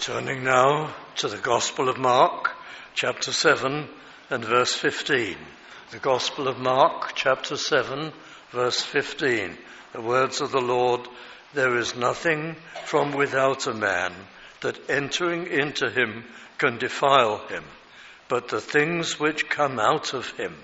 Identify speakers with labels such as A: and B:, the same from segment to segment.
A: Turning now to the Gospel of Mark, chapter 7 and verse 15. The Gospel of Mark, chapter 7, verse 15. The words of the Lord, "There is nothing from without a man that entering into him can defile him, but the things which come out of him,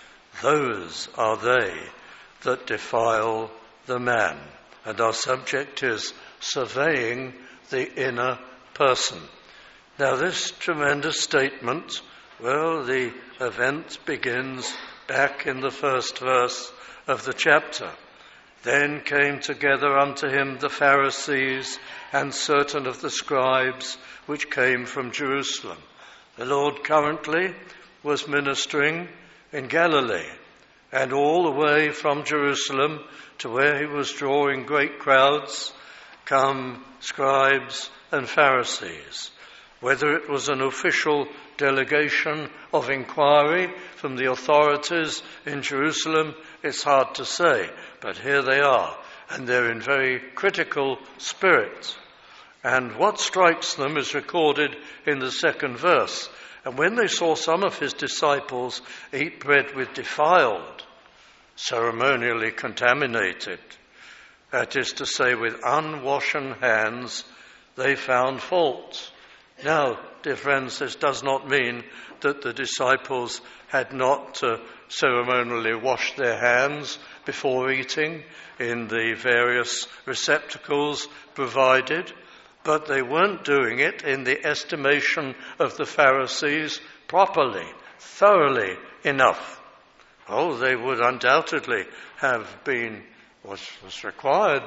A: those are they that defile the man." And our subject is surveying the inner person. Now this tremendous statement, the event begins back in the first verse of the chapter. "Then came together unto him the Pharisees and certain of the scribes which came from Jerusalem." The Lord currently was ministering in Galilee, and all the way from Jerusalem to where he was drawing great crowds come scribes and Pharisees. Whether it was an official delegation of inquiry from the authorities in Jerusalem, it's hard to say, but here they are, and they're in very critical spirit. And what strikes them is recorded in the second verse. "And when they saw some of his disciples eat bread with defiled," ceremonially contaminated, that is to say, with unwashen hands, they found fault. Now, dear friends, this does not mean that the disciples had not ceremonially washed their hands before eating in the various receptacles provided, but they weren't doing it in the estimation of the Pharisees properly, thoroughly enough. They would undoubtedly have been what was required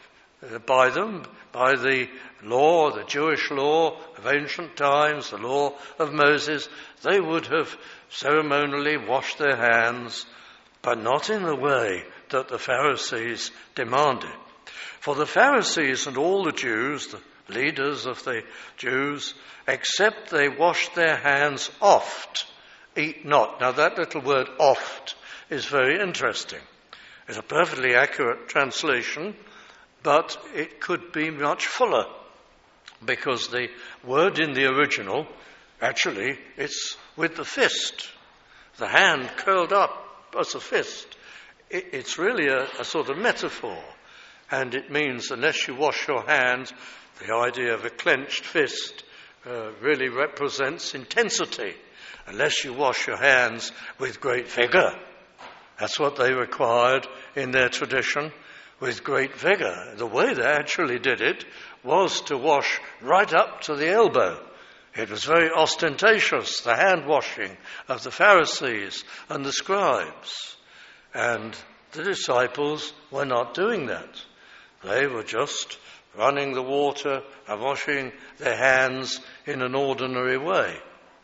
A: by them, by the law, the Jewish law of ancient times, the law of Moses. They would have ceremonially washed their hands, but not in the way that the Pharisees demanded. For the Pharisees and all the Jews, the leaders of the Jews, except they washed their hands oft, eat not. Now that little word oft is very interesting. It's a perfectly accurate translation, but it could be much fuller, because the word in the original, actually, it's with the fist, the hand curled up as a fist. It's really a sort of metaphor, and it means unless you wash your hands, the idea of a clenched fist really represents intensity. Unless you wash your hands with great vigor. That's what they required in their tradition, with great vigor. The way they actually did it was to wash right up to the elbow. It was very ostentatious, the hand washing of the Pharisees and the scribes. And the disciples were not doing that. They were just running the water and washing their hands in an ordinary way.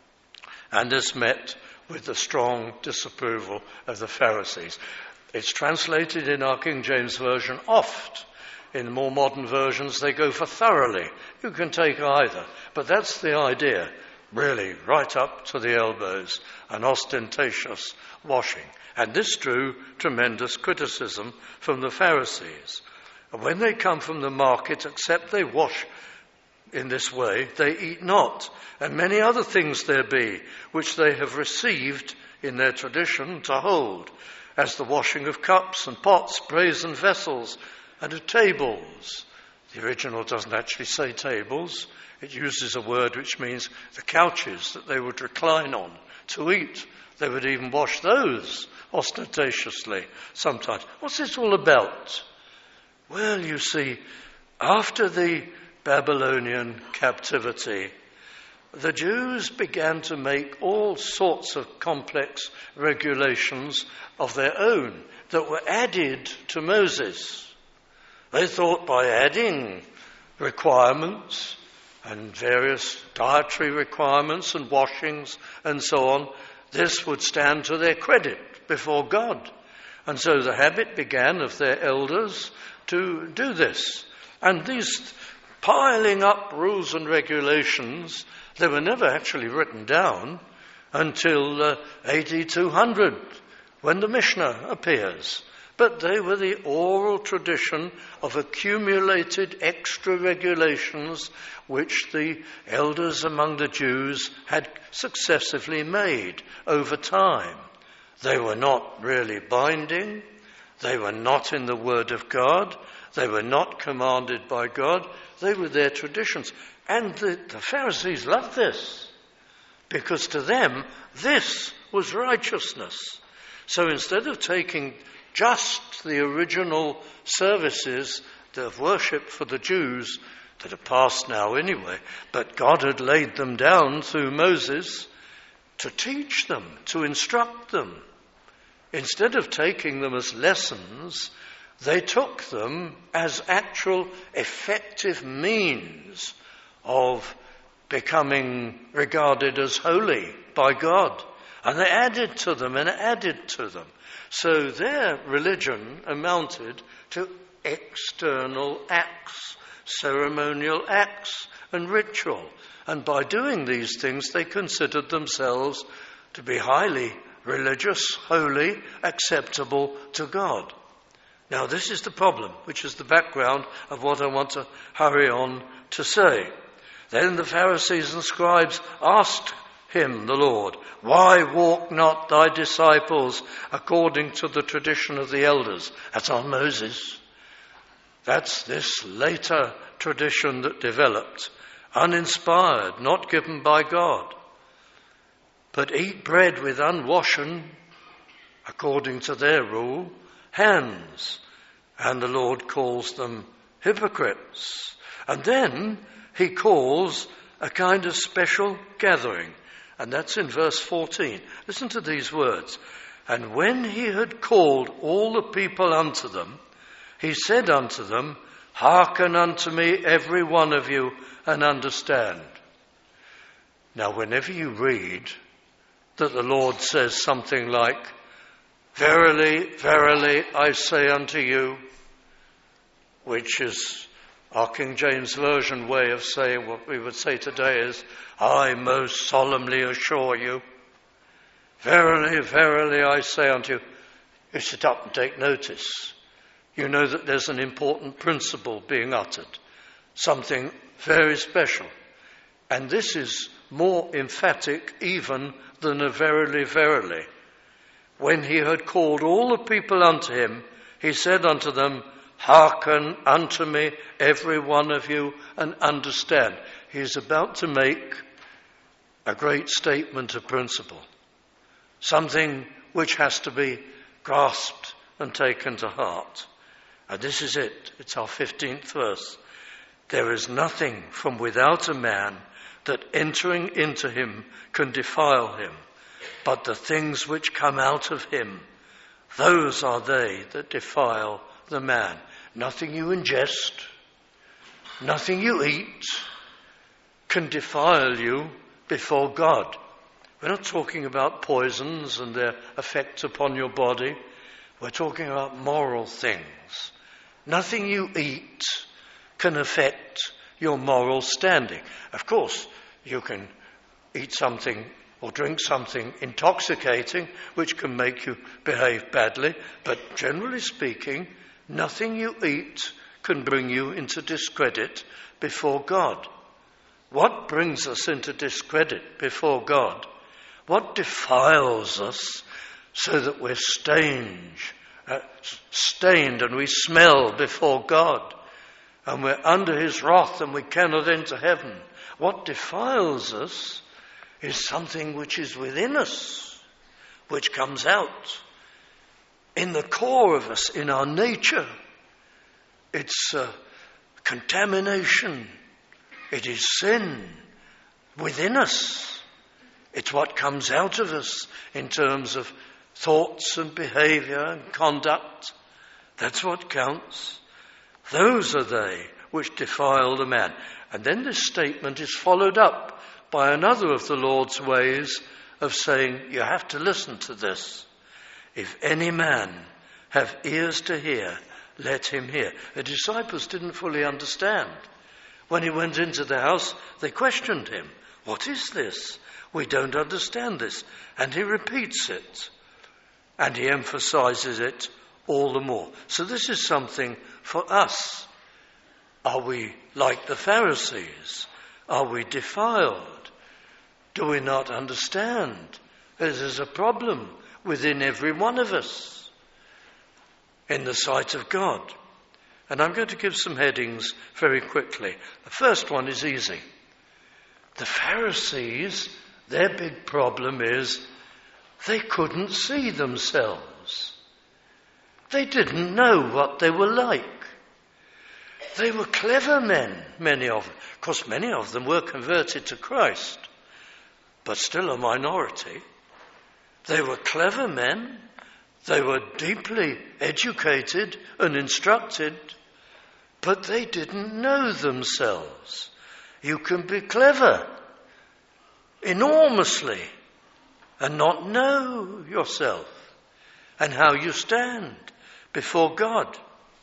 A: And this met with the strong disapproval of the Pharisees. It's translated in our King James Version oft. In more modern versions, they go for thoroughly. You can take either. But that's the idea, really, right up to the elbows, an ostentatious washing. And this drew tremendous criticism from the Pharisees. And when they come from the market, except they wash in this way, they eat not. And many other things there be, which they have received in their tradition to hold, as the washing of cups and pots, brazen vessels, and of tables. The original doesn't actually say tables. It uses a word which means the couches that they would recline on to eat. They would even wash those ostentatiously sometimes. What's this all about? Well, you see, after the Babylonian captivity, the Jews began to make all sorts of complex regulations of their own that were added to Moses. They thought by adding requirements and various dietary requirements and washings and so on, this would stand to their credit before God. And so the habit began of their elders to do this. And these piling up rules and regulations, they were never actually written down until AD 200, when the Mishnah appears. but they were the oral tradition of accumulated extra regulations which the elders among the Jews had successively made over time. They were not really binding. They were not in the Word of God. They were not commanded by God. They were their traditions. And the Pharisees loved this, because to them, this was righteousness. So instead of taking just the original services of worship for the Jews that are past now anyway, but God had laid them down through Moses to teach them, to instruct them. Instead of taking them as lessons, they took them as actual effective means of becoming regarded as holy by God. And they added to them and added to them. So their religion amounted to external acts, ceremonial acts and ritual. And by doing these things, they considered themselves to be highly religious, holy, acceptable to God. Now this is the problem, which is the background of what I want to hurry on to say. Then the Pharisees and scribes asked him, the Lord, "Why walk not thy disciples according to the tradition of the elders?" That's on Moses. That's this later tradition that developed, uninspired, not given by God. "But eat bread with unwashen," according to their rule, "hands." And the Lord calls them hypocrites. And then he calls a kind of special gathering. And that's in verse 14. Listen to these words. "And when he had called all the people unto them, he said unto them, Hearken unto me, every one of you, and understand." Now, whenever you read that the Lord says something like, "Verily, verily, I say unto you," which is our King James Version way of saying what we would say today is, "I most solemnly assure you." "Verily, verily, I say unto you," you sit up and take notice. You know that there's an important principle being uttered, something very special. And this is more emphatic even than a "verily, verily." "When he had called all the people unto him, he said unto them, Hearken unto me, every one of you, and understand." He is about to make a great statement of principle, something which has to be grasped and taken to heart. And this is it. It's our 15th verse. "There is nothing from without a man that entering into him can defile him, but the things which come out of him, those are they that defile the man." Nothing you ingest, nothing you eat can defile you before God. We're not talking about poisons and their effects upon your body. We're talking about moral things. Nothing you eat can affect your moral standing. Of course, you can eat something or drink something intoxicating which can make you behave badly, but generally speaking, nothing you eat can bring you into discredit before God. What brings us into discredit before God? What defiles us so that we're stained and we smell before God and we're under his wrath and we cannot enter heaven? What defiles us is something which is within us, which comes out in the core of us, in our nature. It's contamination. It is sin within us. It's what comes out of us in terms of thoughts and behavior and conduct. That's what counts. Those are they which defile the man. And then this statement is followed up by another of the Lord's ways of saying, you have to listen to this. "If any man have ears to hear, let him hear." The disciples didn't fully understand. When he went into the house, they questioned him. "What is this? We don't understand this." And he repeats it. And he emphasizes it all the more. So this is something for us. Are we like the Pharisees? Are we defiled? Do we not understand there's a problem within every one of us in the sight of God? And I'm going to give some headings very quickly. The first one is easy. The Pharisees, their big problem is they couldn't see themselves. They didn't know what they were like. They were clever men, many of them. Of course, many of them were converted to Christ, but still a minority. They were clever men. They were deeply educated and instructed, but they didn't know themselves. You can be clever enormously and not know yourself and how you stand before God.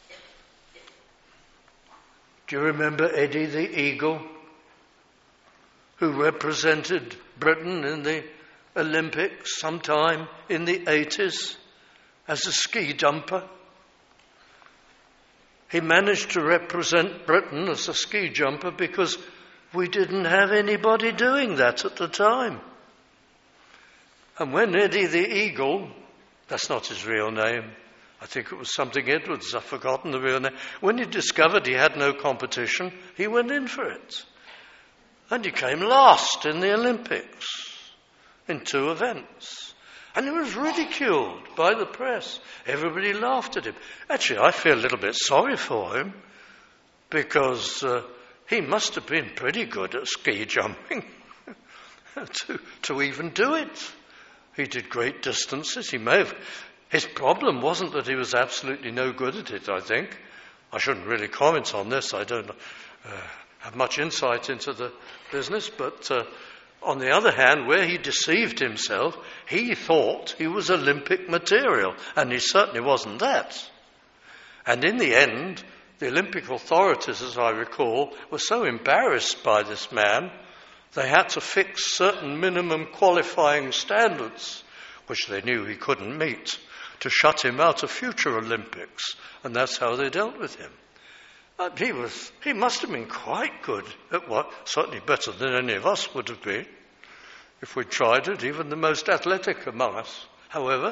A: Do you remember Eddie the Eagle, who represented Britain in the Olympics sometime in the 80s as a ski jumper? He managed to represent Britain as a ski jumper because we didn't have anybody doing that at the time. And when Eddie the Eagle, that's not his real name, I think it was something Edwards, I've forgotten the real name. When he discovered he had no competition, he went in for it. And he came last in the Olympics in 2 events. And he was ridiculed by the press. Everybody laughed at him. Actually, I feel a little bit sorry for him because he must have been pretty good at ski jumping to even do it. He did great distances. He may have. His problem wasn't that he was absolutely no good at it, I think. I shouldn't really comment on this. I don't have much insight into the business. But on the other hand, where he deceived himself, he thought he was Olympic material, and he certainly wasn't that. And in the end, the Olympic authorities, as I recall, were so embarrassed by this man, they had to fix certain minimum qualifying standards, which they knew he couldn't meet, to shut him out of future Olympics. And that's how they dealt with him. He must have been quite good at what, certainly better than any of us would have been, if we tried it, even the most athletic among us. However,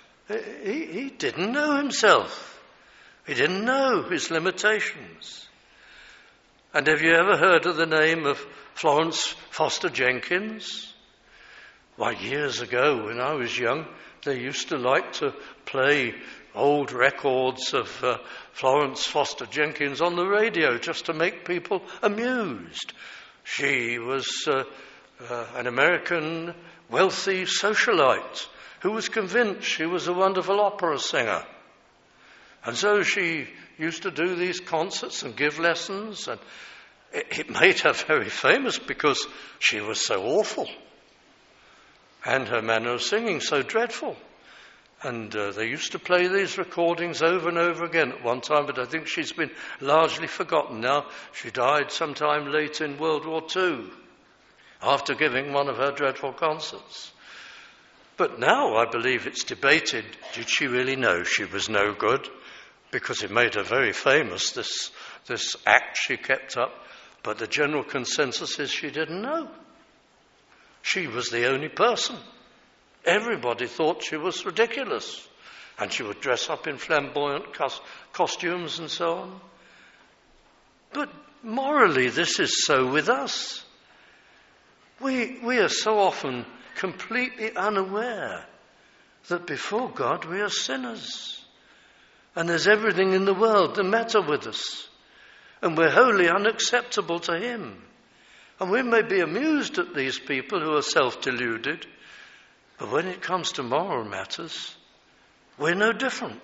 A: he didn't know himself. He didn't know his limitations. And have you ever heard of the name of Florence Foster Jenkins? Why, years ago when I was young, they used to like to play old records of Florence Foster Jenkins on the radio just to make people amused. She was an American wealthy socialite who was convinced she was a wonderful opera singer. And so she used to do these concerts and give lessons, and it made her very famous because she was so awful and her manner of singing so dreadful. And they used to play these recordings over and over again at one time, but I think she's been largely forgotten now. She died sometime late in World War II after giving one of her dreadful concerts. But now I believe it's debated, did she really know she was no good? Because it made her very famous, this act she kept up. But the general consensus is she didn't know. She was the only person. Everybody thought she was ridiculous. And she would dress up in flamboyant costumes and so on. But morally, this is so with us. We are so often completely unaware that before God we are sinners. And there's everything in the world the matter with us. And we're wholly unacceptable to him. And we may be amused at these people who are self-deluded, but when it comes to moral matters, we're no different.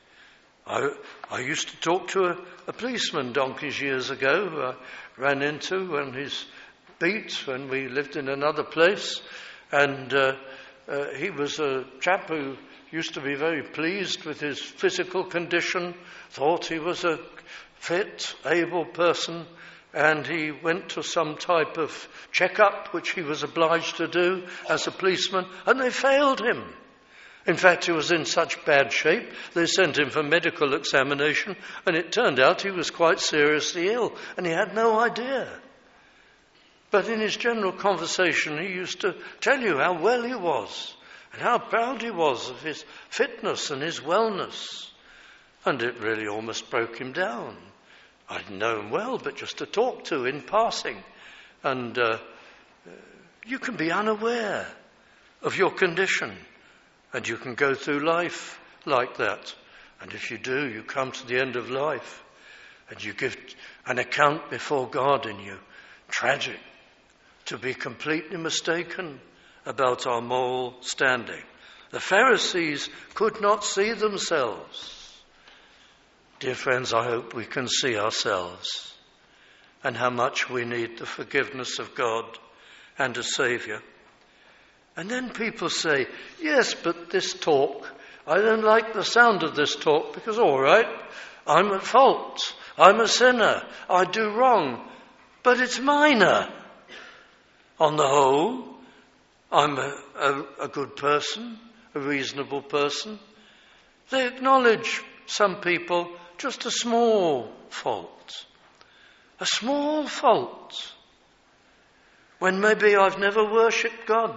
A: I used to talk to a policeman donkeys years ago who I ran into on his beat when we lived in another place. And he was a chap who used to be very pleased with his physical condition, thought he was a fit, able person, and he went to some type of checkup, which he was obliged to do as a policeman, and they failed him. In fact, he was in such bad shape, they sent him for medical examination, and it turned out he was quite seriously ill, and he had no idea. But in his general conversation, he used to tell you how well he was, and how proud he was of his fitness and his wellness. And it really almost broke him down. I'd know him well, but just to talk to in passing. And you can be unaware of your condition, and you can go through life like that. And if you do, you come to the end of life, and you give an account before God, and you tragic to be completely mistaken about our moral standing. The Pharisees could not see themselves. Dear friends, I hope we can see ourselves and how much we need the forgiveness of God and a Saviour. And then people say, yes, but this talk, I don't like the sound of this talk because, all right, I'm at fault. I'm a sinner. I do wrong. But it's minor. On the whole, I'm a good person, a reasonable person. They acknowledge, some people, just a small fault. A small fault. When maybe I've never worshipped God,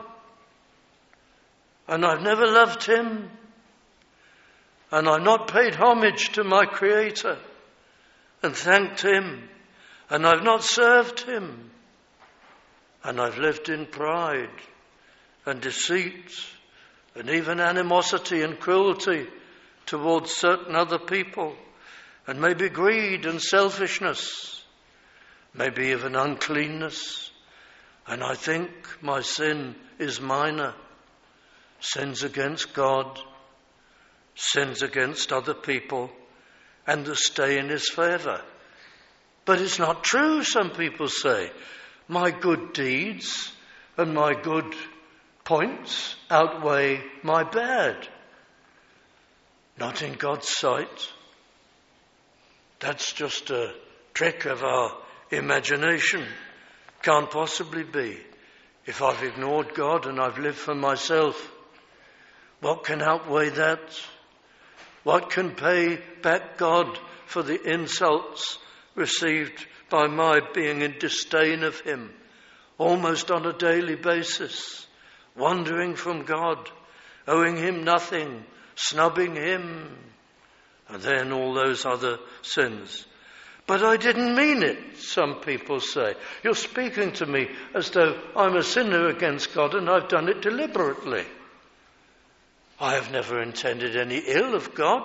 A: and I've never loved Him, and I've not paid homage to my Creator and thanked Him, and I've not served Him, and I've lived in pride and deceit and even animosity and cruelty towards certain other people, and maybe greed and selfishness, maybe even uncleanness. And I think my sin is minor. Sins against God, sins against other people, and the stay in His favour. But it's not true, some people say. My good deeds and my good points outweigh my bad. Not in God's sight. That's just a trick of our imagination. Can't possibly be. If I've ignored God and I've lived for myself, what can outweigh that? What can pay back God for the insults received by my being in disdain of Him, almost on a daily basis, wandering from God, owing Him nothing, snubbing Him, and then all those other sins. But I didn't mean it, some people say. You're speaking to me as though I'm a sinner against God and I've done it deliberately. I have never intended any ill of God.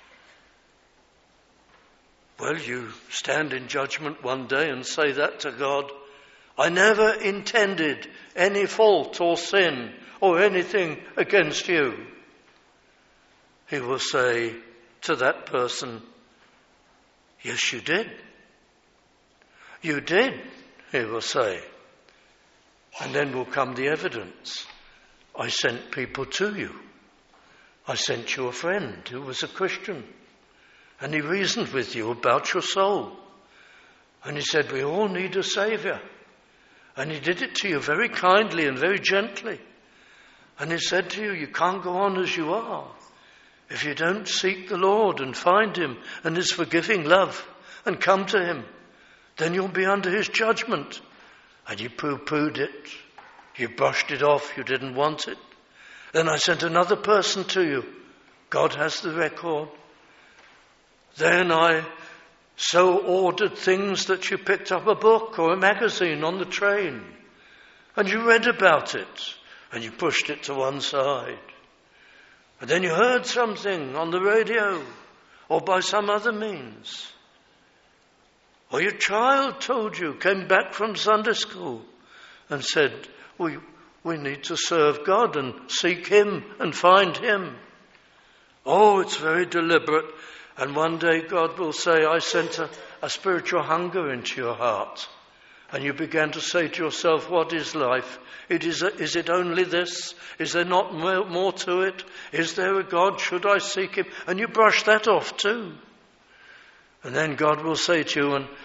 A: Well, you stand in judgment one day and say that to God. I never intended any fault or sin or anything against you. He will say to that person, yes, you did. You did, he will say. And then will come the evidence. I sent people to you. I sent you a friend who was a Christian. And he reasoned with you about your soul. And he said, we all need a Saviour. And he did it to you very kindly and very gently. And he said to you, you can't go on as you are if you don't seek the Lord and find Him and His forgiving love and come to Him. Then you'll be under His judgment. And you pooh-poohed it. You brushed it off. You didn't want it. Then I sent another person to you. God has the record. Then I so ordered things that you picked up a book or a magazine on the train and you read about it and you pushed it to one side. And then you heard something on the radio or by some other means. Or your child told you, came back from Sunday school and said, we need to serve God and seek Him and find Him. Oh, it's very deliberate. And one day God will say, I sent a spiritual hunger into your heart. And you began to say to yourself, what is life? Is it only this? Is there not more to it? Is there a God? Should I seek Him? And you brush that off too. And then God will say to you, and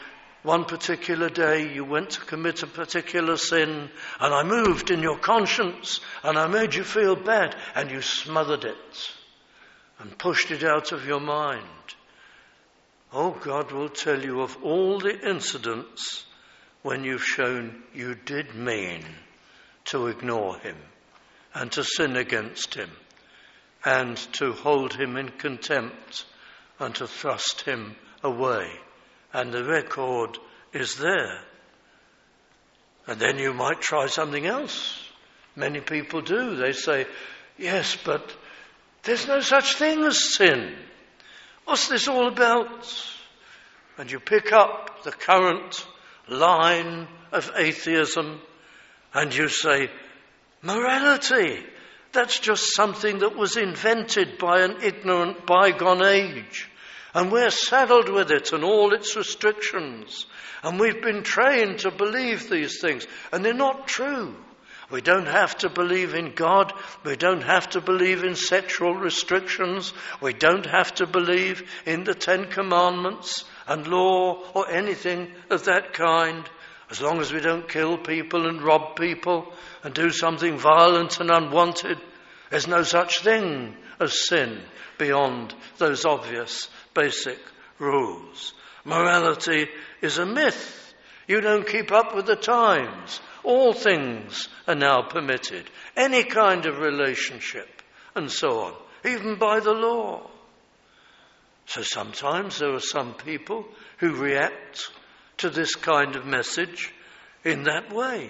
A: one particular day you went to commit a particular sin, and I moved in your conscience, and I made you feel bad, and you smothered it and pushed it out of your mind. Oh, God will tell you of all the incidents when you've shown you did mean to ignore him and to sin against him and to hold him in contempt and to thrust him away. And the record is there. And then you might try something else. Many people do. They say, yes, but there's no such thing as sin. What's this all about? And you pick up the current line of atheism and you say, morality, that's just something that was invented by an ignorant bygone age. And we're saddled with it and all its restrictions. And we've been trained to believe these things. And they're not true. We don't have to believe in God. We don't have to believe in sexual restrictions. We don't have to believe in the 10 Commandments and law or anything of that kind. As long as we don't kill people and rob people and do something violent and unwanted, there's no such thing as sin beyond those obvious basic rules. Morality is a myth. You don't keep up with the times. All things are now permitted. Any kind of relationship and so on, even by the law. So sometimes there are some people who react to this kind of message in that way.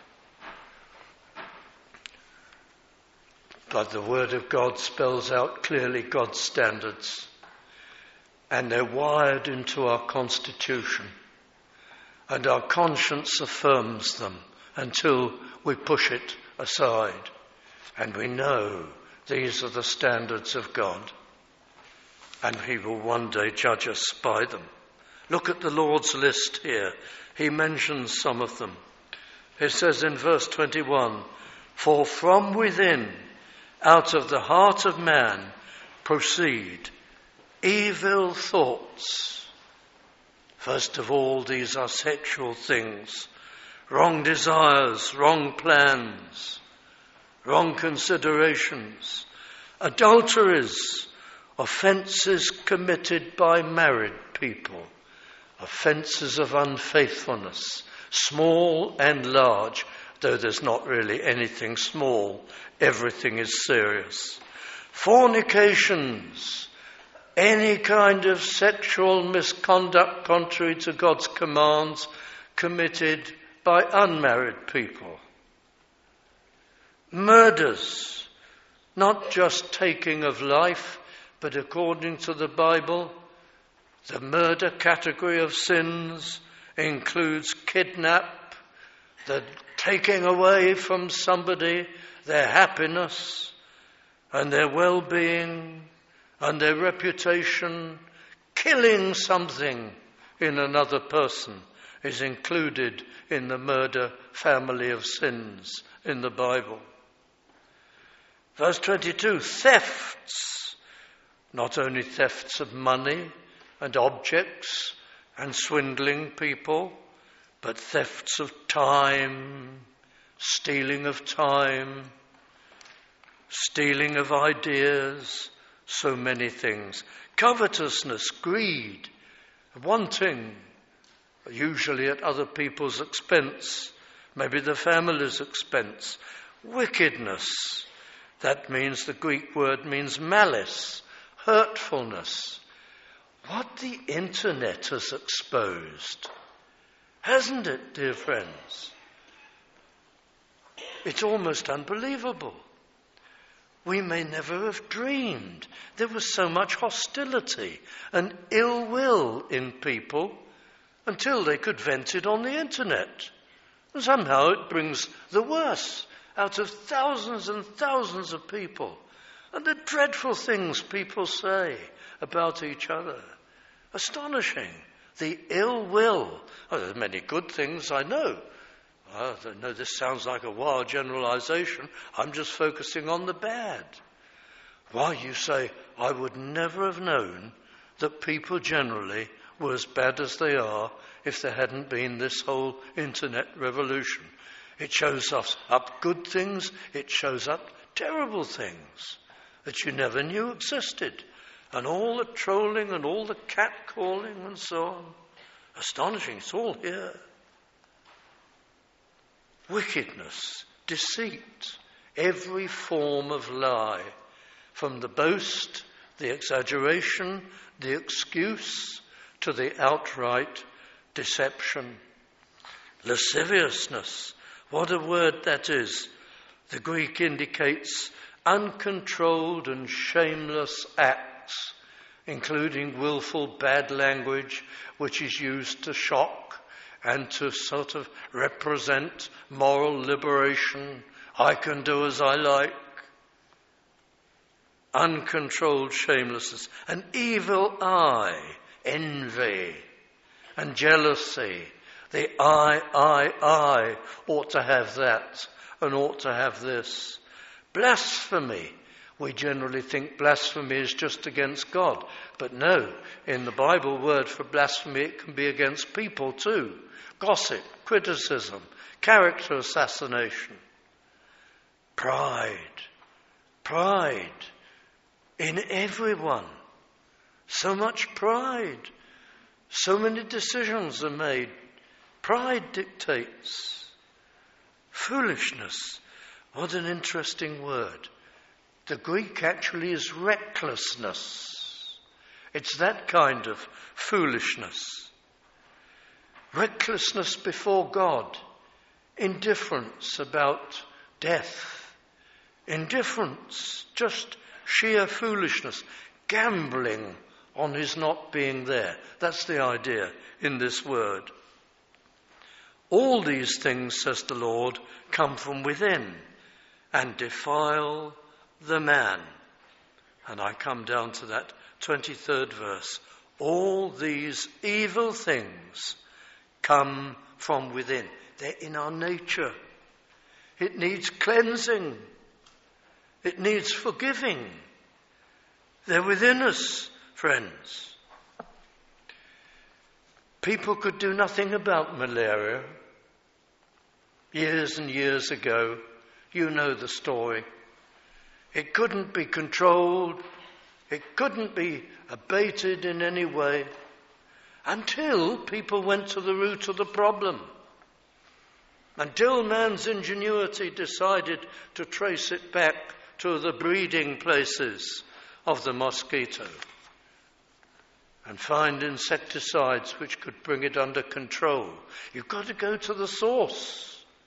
A: But the Word of God spells out clearly God's standards, and they're wired into our constitution, and our conscience affirms them until we push it aside, and we know these are the standards of God, and he will one day judge us by them. Look at the Lord's list here. He mentions some of them. It says in verse 21, for from within, out of the heart of man, proceed evil thoughts. First of all, these are sexual things. Wrong desires, wrong plans, wrong considerations, adulteries, offences committed by married people, offences of unfaithfulness, small and large, though there's not really anything small, everything is serious. Fornications, any kind of sexual misconduct contrary to God's commands committed by unmarried people. Murders, not just taking of life, but according to the Bible, the murder category of sins includes kidnap, the taking away from somebody their happiness and their well-being and their reputation. Killing something in another person is included in the murder family of sins in the Bible. Verse 22, thefts, not only thefts of money and objects and swindling people, but thefts of time, stealing of time, stealing of ideas, so many things. Covetousness, greed, wanting, usually at other people's expense, maybe the family's expense. Wickedness, that means, the Greek word means malice, hurtfulness. What the internet has exposed, hasn't it, dear friends? It's almost unbelievable. We may never have dreamed there was so much hostility and ill will in people until they could vent it on the internet. And somehow it brings the worst out of thousands and thousands of people. And the dreadful things people say about each other. Astonishing. The ill will. Oh, there's many good things, I know. I know this sounds like a wild generalization. I'm just focusing on the bad. Why, you say, I would never have known that people generally were as bad as they are if there hadn't been this whole internet revolution. It shows us up good things, it shows up terrible things that you never knew existed. And all the trolling and all the catcalling and so on. Astonishing, it's all here. Wickedness, deceit, every form of lie, from the boast, the exaggeration, the excuse, to the outright deception. Lasciviousness, what a word that is. The Greek indicates uncontrolled and shameless acts, including willful bad language, which is used to shock and to sort of represent moral liberation. I can do as I like. Uncontrolled shamelessness. An evil eye, envy and jealousy. The I ought to have that and ought to have this. Blasphemy. We generally think blasphemy is just against God. But no, in the Bible word for blasphemy, it can be against people too. Gossip, criticism, character assassination. Pride in everyone. So much pride. So many decisions are made. Pride dictates. Foolishness. What an interesting word. The Greek actually is recklessness. It's that kind of foolishness. Recklessness before God. Indifference about death. Indifference, just sheer foolishness. Gambling on his not being there. That's the idea in this word. All these things, says the Lord, come from within and defile the man. And I come down to that 23rd verse. All these evil things come from within. They're in our nature. It needs cleansing. It needs forgiving. They're within us, friends. People could do nothing about malaria. Years and years ago, you know the story. It couldn't be controlled. It couldn't be abated in any way until people went to the root of the problem. Until man's ingenuity decided to trace it back to the breeding places of the mosquito and find insecticides which could bring it under control. You've got to go to the source.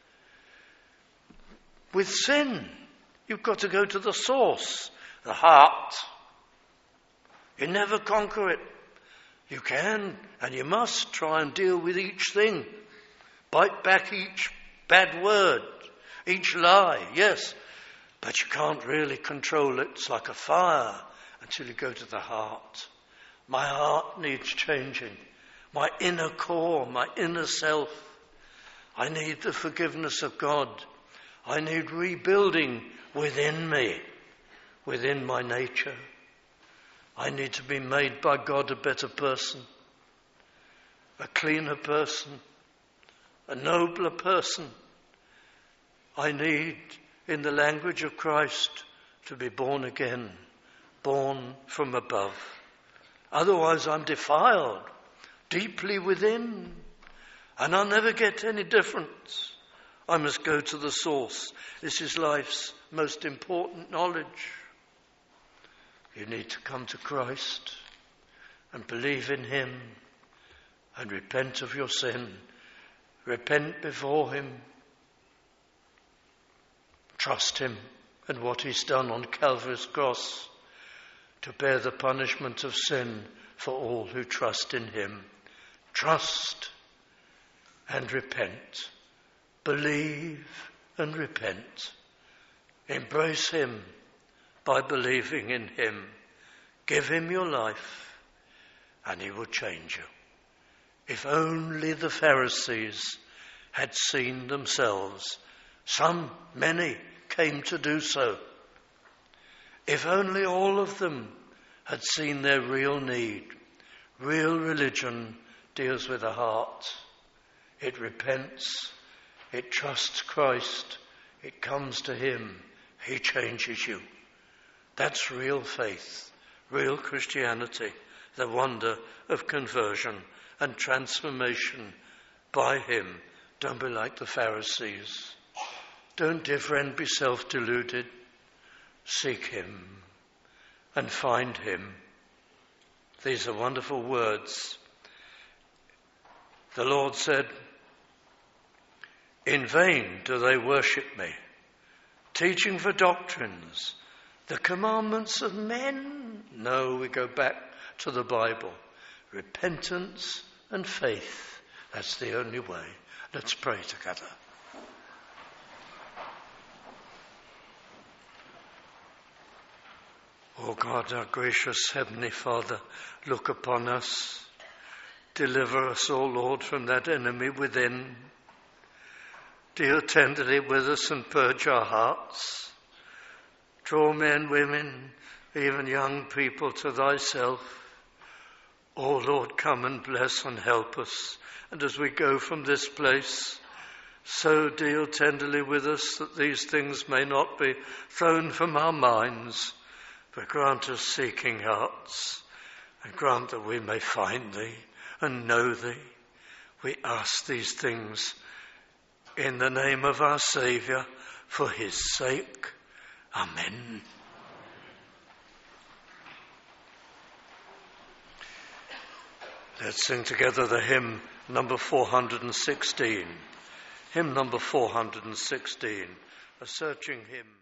A: With sin, you've got to go to the source, the heart. You never conquer it. You can and you must try and deal with each thing. Bite back each bad word, each lie, yes. But you can't really control it. It's like a fire until you go to the heart. My heart needs changing. My inner core, my inner self. I need the forgiveness of God. I need rebuilding within me, within my nature. I need to be made by God a better person, a cleaner person, a nobler person. I need, in the language of Christ, to be born again, born from above. Otherwise I'm defiled deeply within, and I'll never get any difference. I must go to the source. This is life's most important knowledge. You need to come to Christ and believe in him and repent of your sin. Repent before him. Trust him and what he's done on Calvary's cross to bear the punishment of sin for all who trust in him. Trust and repent. Believe and repent. Embrace him by believing in him. Give him your life and he will change you. If only the Pharisees had seen themselves. Many came to do so. If only all of them had seen their real need, Real religion deals with the heart. It repents, it trusts Christ, it comes to him, he changes you. That's real faith, real Christianity, the wonder of conversion and transformation by him. Don't be like the Pharisees. Don't, dear friend, be self-deluded. Seek him and find him. These are wonderful words. The Lord said, "In vain do they worship me, teaching for doctrines, the commandments of men." No, we go back to the Bible. Repentance and faith. That's the only way. Let's pray together. Oh God, our gracious Heavenly Father, look upon us. Deliver us, O Lord, from that enemy within. Deal tenderly with us and purge our hearts. Draw men, women, even young people to thyself. O Lord, come and bless and help us. And as we go from this place, so deal tenderly with us that these things may not be thrown from our minds, but grant us seeking hearts, and grant that we may find thee and know thee. We ask these things in the name of our Saviour, for his sake. Amen. Let's sing together the hymn number 416. Hymn number 416, a searching hymn.